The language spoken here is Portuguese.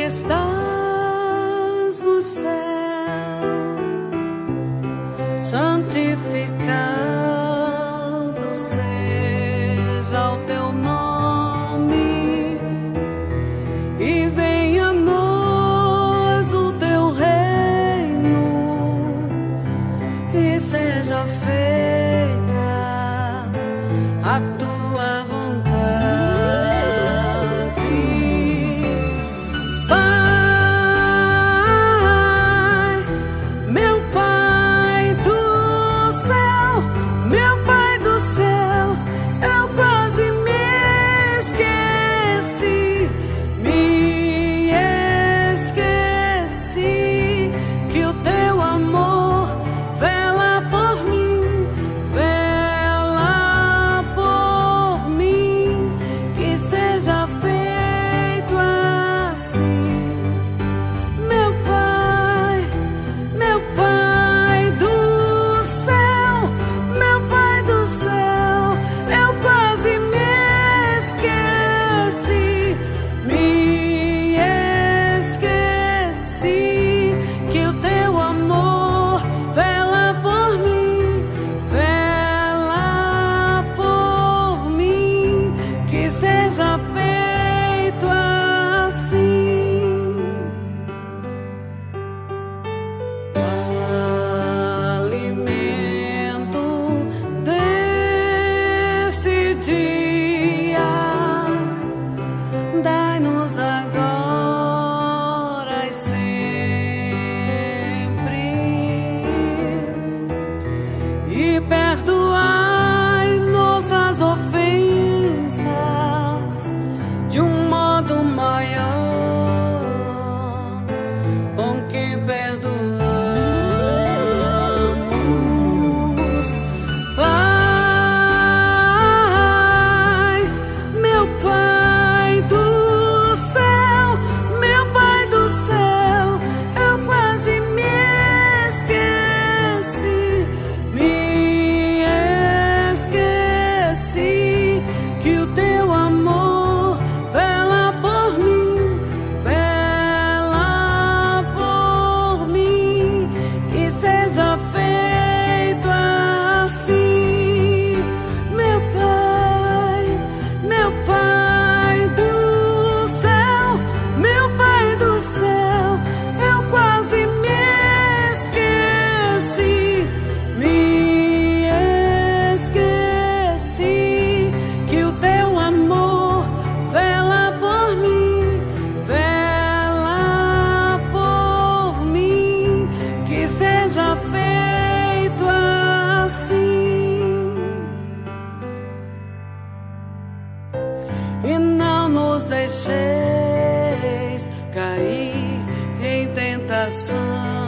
estás no céu, santificado seja o teu nome, e venha a nós o teu reino, e seja feita a tua vontade. Seja feito assim. Alimento desse dia, dai-nos agora e sempre, e perdoai nossas ofensas de um modo maior com que perdoamos. Pai, meu Pai do céu, meu Pai do céu, eu quase me esqueci, que o teu amor vela por mim, que seja feito assim. Meu Pai do céu, meu Pai do céu, eu quase me esqueci, que o teu amor vela por mim, que seja feito assim. E não nos deixeis cair em tentação,